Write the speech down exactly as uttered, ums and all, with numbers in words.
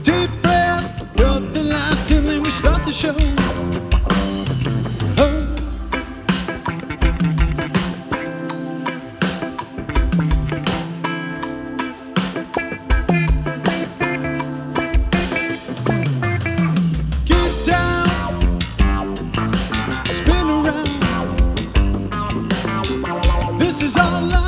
Deep breath, cut the lights, and then we start the show. Oh. Get down, spin around. This is our life.